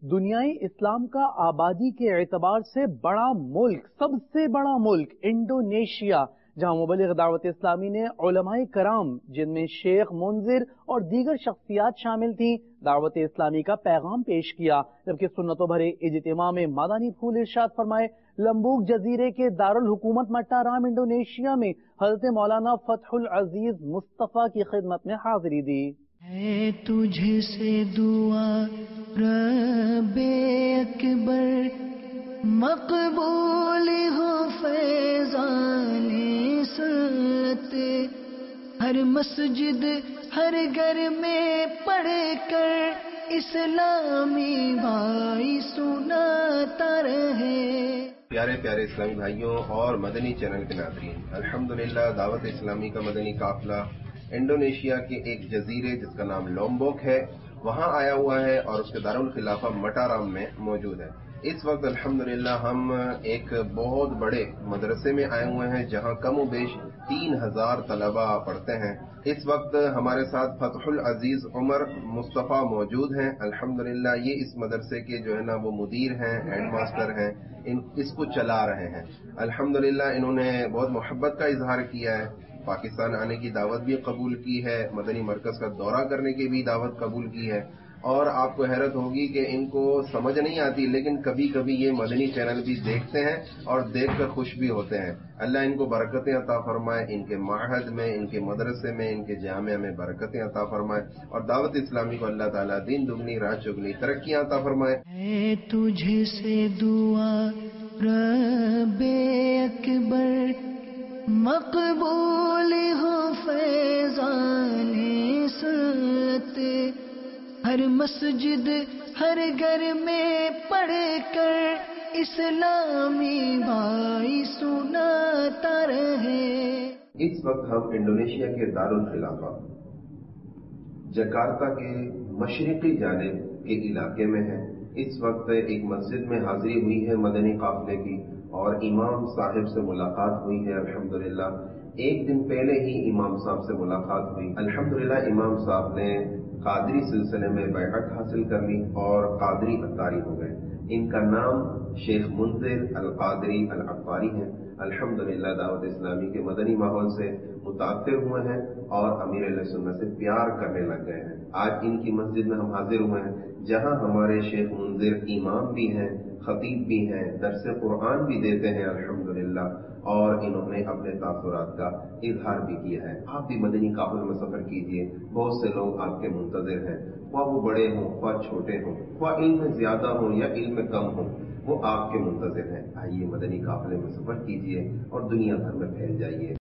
دنیائے اسلام کا آبادی کے اعتبار سے بڑا ملک، سب سے بڑا ملک انڈونیشیا، جہاں مبلغ دعوت اسلامی نے علماء کرام جن میں شیخ منذر اور دیگر شخصیات شامل تھیں دعوت اسلامی کا پیغام پیش کیا، جبکہ سنتوں بھرے اجتماع میں مدنی پھول ارشاد فرمائے لمبوک جزیرے کے دارالحکومت مٹارام انڈونیشیا میں حضرت مولانا فتح العزیز مصطفیٰ کی خدمت میں حاضری دی۔ ہے تجھ سے دعا رب اکبر، مقبول ہو فیضان سنت، ہر مسجد ہر گھر میں پڑھ کر اسلامی بھائی سناتا رہے۔ پیارے پیارے اسلامی بھائیوں اور مدنی چینل کے ناظرین، الحمدللہ دعوت اسلامی کا مدنی قافلہ انڈونیشیا کے ایک جزیرے جس کا نام لومبوک ہے وہاں آیا ہوا ہے اور اس کے دارالخلافہ مٹارام میں موجود ہے۔ اس وقت الحمدللہ ہم ایک بہت بڑے مدرسے میں آئے ہوئے ہیں جہاں کم و بیش 3000 طلبہ پڑھتے ہیں۔ اس وقت ہمارے ساتھ فتح العزیز عمر مصطفیٰ موجود ہیں۔ الحمدللہ یہ اس مدرسے کے جو ہے نا وہ مدیر ہیں، ہیڈ ماسٹر ہیں، اس کو چلا رہے ہیں۔ الحمدللہ انہوں نے بہت محبت کا اظہار کیا ہے، پاکستان آنے کی دعوت بھی قبول کی ہے، مدنی مرکز کا دورہ کرنے کی بھی دعوت قبول کی ہے، اور آپ کو حیرت ہوگی کہ ان کو سمجھ نہیں آتی لیکن کبھی کبھی یہ مدنی چینل بھی دیکھتے ہیں اور دیکھ کر خوش بھی ہوتے ہیں۔ اللہ ان کو برکتیں عطا فرمائے، ان کے معہد میں، ان کے مدرسے میں، ان کے جامعہ میں برکتیں عطا فرمائے، اور دعوت اسلامی کو اللہ تعالیٰ دین دگنی رات چگنی ترقیاں عطا فرمائے۔ ہے تجھ سے دعا رب اکبر، مقبول ہو فیضان سنت، ہر مسجد ہر گھر میں پڑھ کر اسلامی بھائی سناتا رہے۔ اس وقت ہم انڈونیشیا کے دارالخلافہ جکارتا کے مشرقی جانب کے علاقے میں ہیں۔ اس وقت ایک مسجد میں حاضری ہوئی ہے مدنی قافلے کی، اور امام صاحب سے ملاقات ہوئی ہے۔ الحمدللہ ایک دن پہلے ہی امام صاحب سے ملاقات ہوئی۔ الحمدللہ امام صاحب نے قادری سلسلے میں بیعت حاصل کر لی اور قادری عطاری ہو گئے۔ ان کا نام شیخ منذر القادری العطاری ہے۔ الحمدللہ دعوت اسلامی کے مدنی ماحول سے متاثر ہوئے ہیں اور امیر اہل سنت سے پیار کرنے لگ گئے ہیں۔ آج ان کی مسجد میں ہم حاضر ہوئے ہیں جہاں ہمارے شیخ منذر امام بھی ہیں، خطیب بھی ہیں، درس قرآن بھی دیتے ہیں الحمدللہ، اور انہوں نے اپنے تاثرات کا اظہار بھی کیا ہے۔ آپ بھی مدنی قافلے میں سفر کیجئے، بہت سے لوگ آپ کے منتظر ہیں، خواہ وہ بڑے ہوں خواہ چھوٹے ہوں، خواہ علم میں زیادہ ہوں یا علم میں کم ہوں، وہ آپ کے منتظر ہیں۔ آئیے مدنی قافلے میں سفر کیجئے اور دنیا بھر میں پھیل جائیے۔